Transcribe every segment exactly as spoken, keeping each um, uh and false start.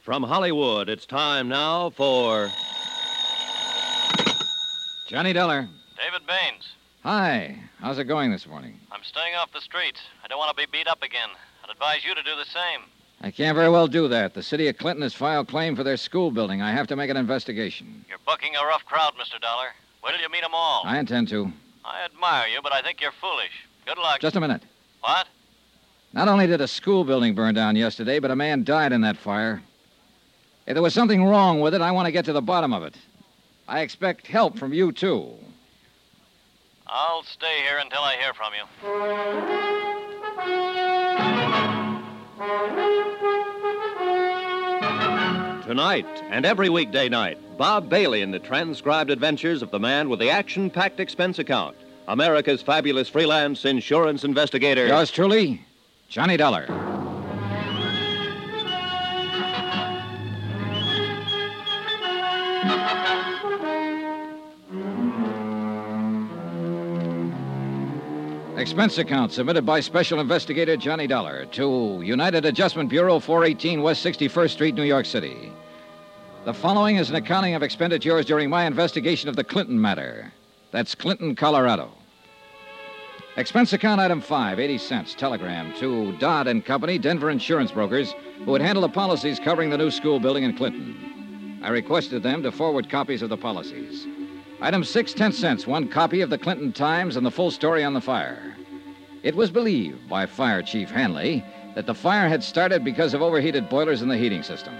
From Hollywood, it's time now for... Johnny Dollar. David Baines. Hi. How's it going this morning? I'm staying off the streets. I don't want to be beat up again. I'd advise you to do the same. I can't very well do that. The city of Clinton has filed claim for their school building. I have to make an investigation. You're bucking a rough crowd, Mister Dollar. Wait till you meet them all. I intend to. I admire you, but I think you're foolish. Good luck. Just a minute. What? Not only did a school building burn down yesterday, but a man died in that fire. If there was something wrong with it, I want to get to the bottom of it. I expect help from you, too. I'll stay here until I hear from you. Tonight and every weekday night, Bob Bailey in the transcribed adventures of the man with the action-packed expense account, America's fabulous freelance insurance investigator. Yours truly, Johnny Dollar. Expense account submitted by Special Investigator Johnny Dollar to United Adjustment Bureau, four eighteen West sixty-first Street, New York City. The following is an accounting of expenditures during my investigation of the Clinton matter. That's Clinton, Colorado. Expense account item five, eighty cents, telegram to Dodd and Company, Denver insurance brokers, who would handle the policies covering the new school building in Clinton. I requested them to forward copies of the policies. Item six, ten cents, one copy of the Clinton Times and the full story on the fire. It was believed by Fire Chief Hanley that the fire had started because of overheated boilers in the heating system.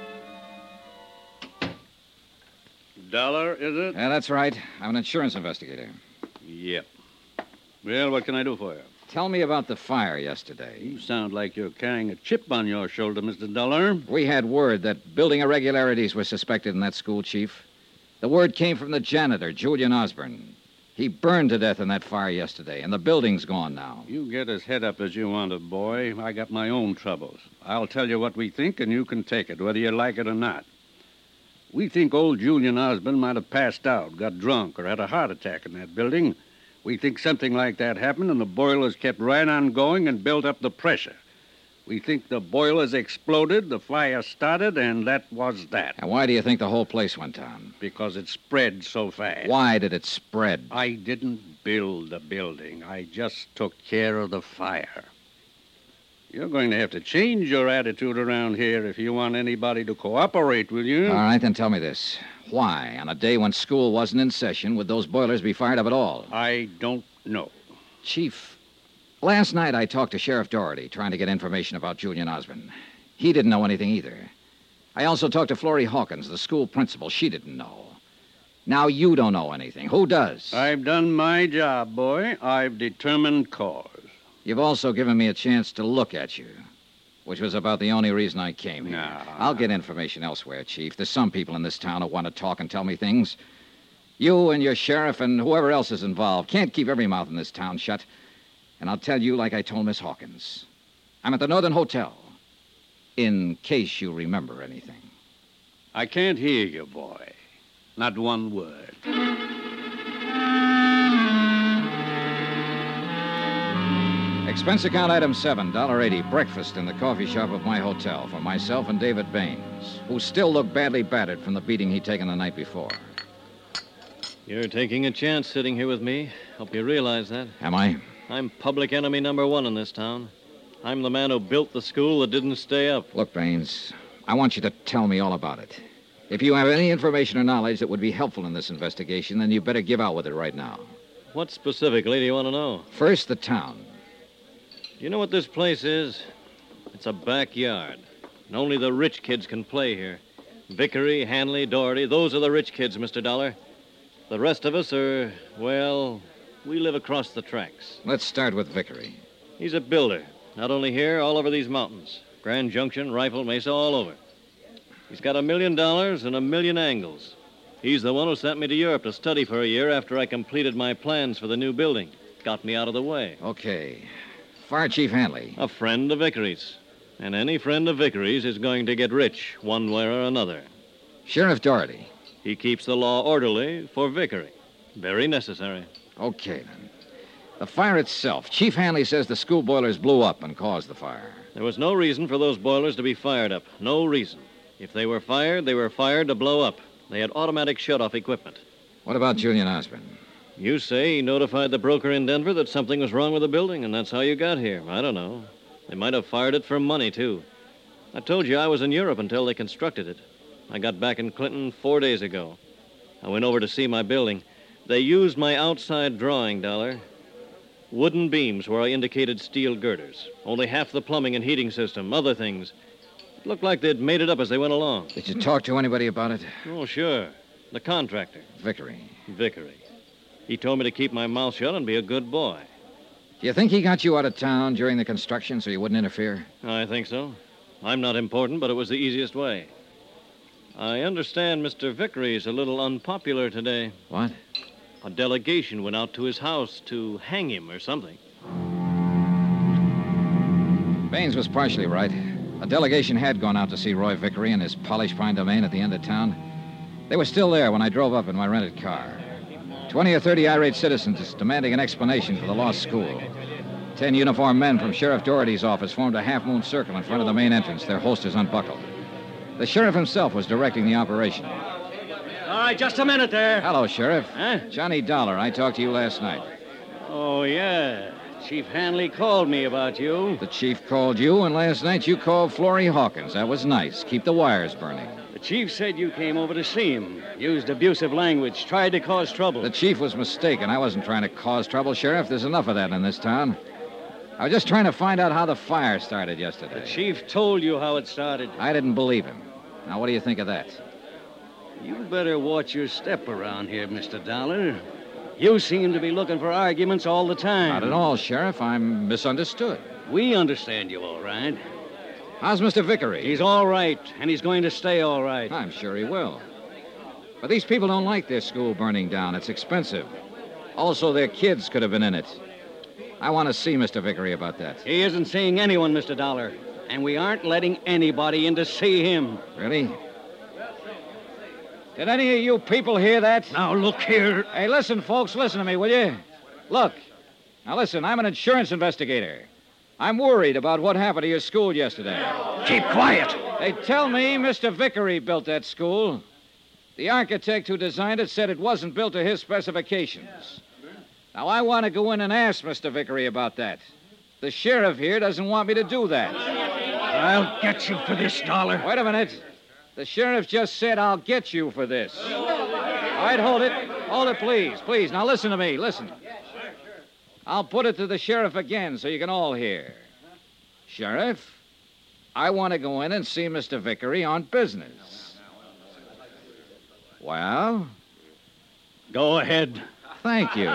Dollar, is it? Yeah, that's right. I'm an insurance investigator. Yep. Well, what can I do for you? Tell me about the fire yesterday. You sound like you're carrying a chip on your shoulder, Mister Dollar. We had word that building irregularities were suspected in that school, Chief. The word came from the janitor, Julian Osborne. He burned to death in that fire yesterday, and the building's gone now. You get as head up as you want it, boy. I got my own troubles. I'll tell you what we think, and you can take it, whether you like it or not. We think old Julian Osborne might have passed out, got drunk, or had a heart attack in that building. We think something like that happened, and the boilers kept right on going and built up the pressure. We think the boilers exploded, the fire started, and that was that. And why do you think the whole place went down? Because it spread so fast. Why did it spread? I didn't build the building. I just took care of the fire. You're going to have to change your attitude around here if you want anybody to cooperate with you. All right, then tell me this. Why, on a day when school wasn't in session, would those boilers be fired up at all? I don't know. Chief, last night I talked to Sheriff Doherty, trying to get information about Julian Osborne. He didn't know anything either. I also talked to Florrie Hawkins, the school principal. She didn't know. Now you don't know anything. Who does? I've done my job, boy. I've determined cause. You've also given me a chance to look at you, which was about the only reason I came here. No. I'll get information elsewhere, Chief. There's some people in this town who want to talk and tell me things. You and your sheriff and whoever else is involved can't keep every mouth in this town shut. And I'll tell you like I told Miss Hawkins. I'm at the Northern Hotel, in case you remember anything. I can't hear you, boy. Not one word. Expense account item seven, one dollar eighty, breakfast in the coffee shop of my hotel for myself and David Baines, who still looked badly battered from the beating he'd taken the night before. You're taking a chance sitting here with me. Hope you realize that. Am I? I'm public enemy number one in this town. I'm the man who built the school that didn't stay up. Look, Baines, I want you to tell me all about it. If you have any information or knowledge that would be helpful in this investigation, then you better give out with it right now. What specifically do you want to know? First, the town. You know what this place is? It's a backyard. And only the rich kids can play here. Vickery, Hanley, Doherty, those are the rich kids, Mister Dollar. The rest of us are, well, we live across the tracks. Let's start with Vickery. He's a builder. Not only here, all over these mountains. Grand Junction, Rifle Mesa, all over. He's got a million dollars and a million angles. He's the one who sent me to Europe to study for a year after I completed my plans for the new building. Got me out of the way. Okay. Fire Chief Hanley. A friend of Vickery's. And any friend of Vickery's is going to get rich, one way or another. Sheriff Doherty. He keeps the law orderly for Vickery. Very necessary. Okay, then. The fire itself. Chief Hanley says the school boilers blew up and caused the fire. There was no reason for those boilers to be fired up. No reason. If they were fired, they were fired to blow up. They had automatic shut-off equipment. What about Julian Osborne? You say he notified the broker in Denver that something was wrong with the building, and that's how you got here. I don't know. They might have fired it for money, too. I told you I was in Europe until they constructed it. I got back in Clinton four days ago. I went over to see my building. They used my outside drawing, Dollar. Wooden beams where I indicated steel girders. Only half the plumbing and heating system, other things. It looked like they'd made it up as they went along. Did you talk to anybody about it? Oh, sure. The contractor. Vickery. Vickery. He told me to keep my mouth shut and be a good boy. Do you think he got you out of town during the construction so you wouldn't interfere? I think so. I'm not important, but it was the easiest way. I understand Mister Vickery is a little unpopular today. What? A delegation went out to his house to hang him or something. Baines was partially right. A delegation had gone out to see Roy Vickery in his polished pine domain at the end of town. They were still there when I drove up in my rented car. Twenty or thirty irate citizens demanding an explanation for the lost school. Ten uniformed men from Sheriff Doherty's office formed a half-moon circle in front of the main entrance, their holsters unbuckled. The sheriff himself was directing the operation. All right, just a minute there. Hello, Sheriff. Huh? Johnny Dollar. I talked to you last night. Oh, yeah. Chief Hanley called me about you. The chief called you, and last night you called Florrie Hawkins. That was nice. Keep the wires burning. The chief said you came over to see him, used abusive language, tried to cause trouble. The chief was mistaken. I wasn't trying to cause trouble, Sheriff. There's enough of that in this town. I was just trying to find out how the fire started yesterday. The chief told you how it started. I didn't believe him. Now, what do you think of that? You better watch your step around here, Mister Dollar. You seem to be looking for arguments all the time. Not at all, Sheriff. I'm misunderstood. We understand you all right. How's Mister Vickery? He's all right, and he's going to stay all right. I'm sure he will. But these people don't like their school burning down. It's expensive. Also, their kids could have been in it. I want to see Mister Vickery about that. He isn't seeing anyone, Mister Dollar. And we aren't letting anybody in to see him. Really? Did any of you people hear that? Now, look here. Hey, listen, folks. Listen to me, will you? Look. Now, listen. I'm an insurance investigator. I'm worried about what happened to your school yesterday. Keep quiet. They tell me Mister Vickery built that school. The architect who designed it said it wasn't built to his specifications. Now, I want to go in and ask Mister Vickery about that. The sheriff here doesn't want me to do that. I'll get you for this, Dollar. Wait a minute. The sheriff just said I'll get you for this. All right, hold it. Hold it, please. Please. Now, listen to me. Listen. I'll put it to the sheriff again so you can all hear. Sheriff, I want to go in and see Mister Vickery on business. Well? Go ahead. Thank you.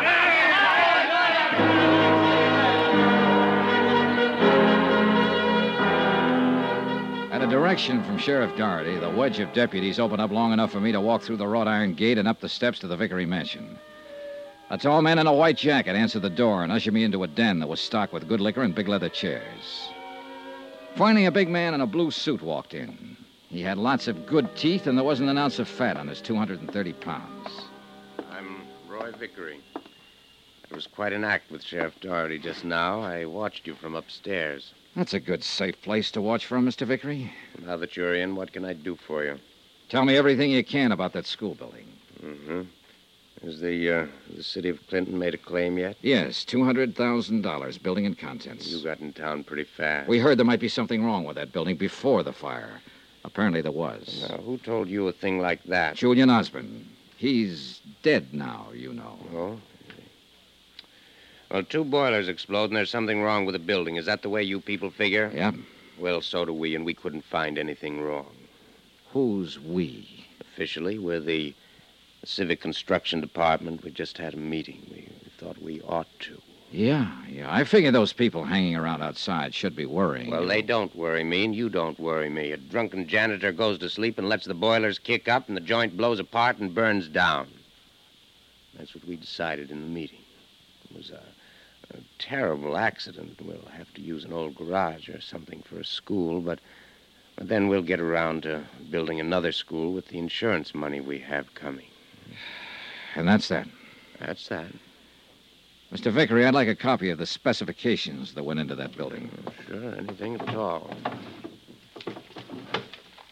At a direction from Sheriff Doherty, the wedge of deputies opened up long enough for me to walk through the wrought iron gate and up the steps to the Vickery mansion. A tall man in a white jacket answered the door and ushered me into a den that was stocked with good liquor and big leather chairs. Finally, a big man in a blue suit walked in. He had lots of good teeth, and there wasn't an ounce of fat on his two hundred thirty pounds. I'm Roy Vickery. It was quite an act with Sheriff Doherty just now. I watched you from upstairs. That's a good, safe place to watch from, Mister Vickery. Now that you're in, what can I do for you? Tell me everything you can about that school building. Mm-hmm. Has the, uh, the city of Clinton made a claim yet? Yes, two hundred thousand dollars, building and contents. You got in town pretty fast. We heard there might be something wrong with that building before the fire. Apparently there was. Now, who told you a thing like that? Julian Osborne. He's dead now, you know. Oh? Well, two boilers explode and there's something wrong with the building. Is that the way you people figure? Yeah. Well, so do we, and we couldn't find anything wrong. Who's we? Officially, we're the Civic Construction Department. We just had a meeting. We thought we ought to. Yeah, yeah. I figure those people hanging around outside should be worrying. Well, you they know. don't worry me, and you don't worry me. A drunken janitor goes to sleep and lets the boilers kick up, and the joint blows apart and burns down. That's what we decided in the meeting. It was a, a terrible accident. We'll have to use an old garage or something for a school, but, but then we'll get around to building another school with the insurance money we have coming. And that's that. That's that. Mister Vickery, I'd like a copy of the specifications that went into that building. Sure, anything at all. Uh,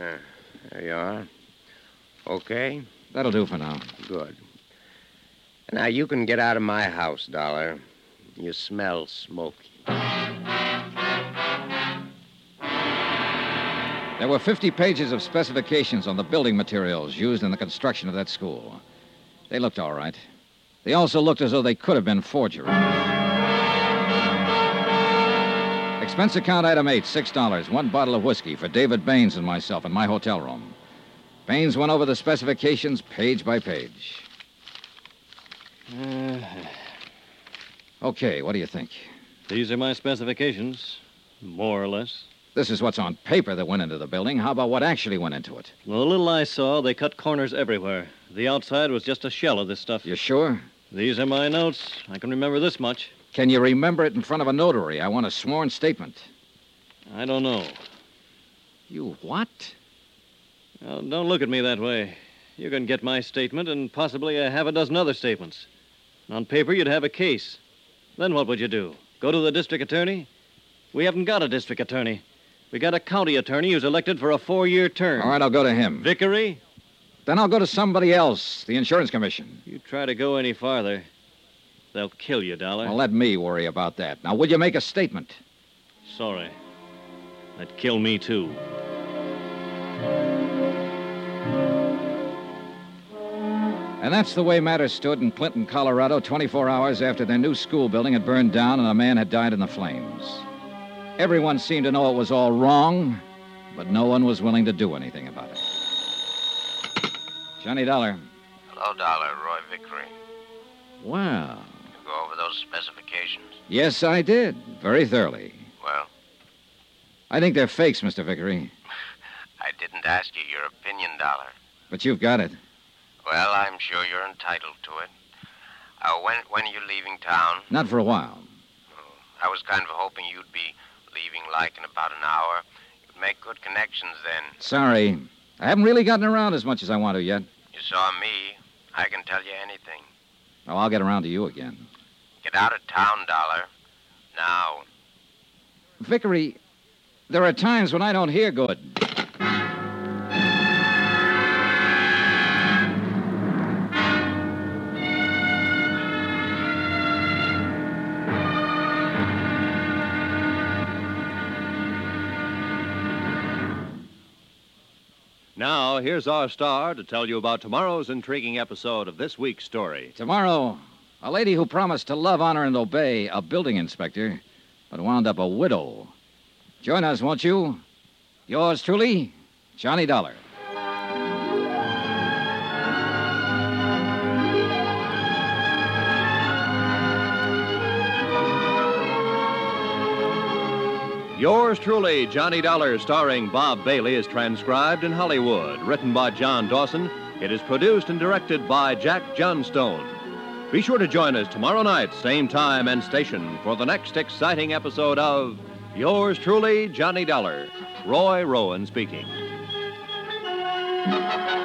Uh, there you are. Okay? That'll do for now. Good. Now, you can get out of my house, Dollar. You smell smoky. There were fifty pages of specifications on the building materials used in the construction of that school. They looked all right. They also looked as though they could have been forgeries. Expense account item eight, six dollars, one bottle of whiskey for David Baines and myself in my hotel room. Baines went over the specifications page by page. Uh, Okay, what do you think? these are my specifications, more or less. This is what's on paper that went into the building. How about what actually went into it? Well, the little I saw, they cut corners everywhere. The outside was just a shell of this stuff. You sure? These are my notes. I can remember this much. Can you remember it in front of a notary? I want a sworn statement. I don't know. You what? Well, don't look at me that way. You can get my statement and possibly a half a dozen other statements. On paper, you'd have a case. Then what would you do? Go to the district attorney? We haven't got a district attorney. We got a county attorney who's elected for a four-year term. All right, I'll go to him. Vickery? Then I'll go to somebody else, the insurance commission. You try to go any farther, they'll kill you, Dollar. Well, let me worry about that. Now, will you make a statement? Sorry. That'd kill me, too. And that's the way matters stood in Clinton, Colorado, twenty-four hours after their new school building had burned down and a man had died in the flames. Everyone seemed to know it was all wrong, but no one was willing to do anything about it. Johnny Dollar. Hello, Dollar. Roy Vickery. Wow. You go over those specifications? Yes, I did. Very thoroughly. Well, I think they're fakes, Mister Vickery. I didn't ask you your opinion, Dollar. But you've got it. Well, I'm sure you're entitled to it. Uh, when, when are you leaving town? Not for a while. Oh, I was kind of hoping you'd be leaving like in about an hour. You'd make good connections then. Sorry. I haven't really gotten around as much as I want to yet. You saw me. I can tell you anything. Oh, I'll get around to you again. Get out of town, Dollar. Now. Vickery, there are times when I don't hear good. Now, here's our star to tell you about tomorrow's intriguing episode of this week's story. Tomorrow, a lady who promised to love, honor, and obey a building inspector, but wound up a widow. Join us, won't you? Yours truly, Johnny Dollar. Yours truly, Johnny Dollar, starring Bob Bailey, is transcribed in Hollywood. Written by John Dawson. It is produced and directed by Jack Johnstone. Be sure to join us tomorrow night, same time and station, for the next exciting episode of Yours truly, Johnny Dollar. Roy Rowan speaking.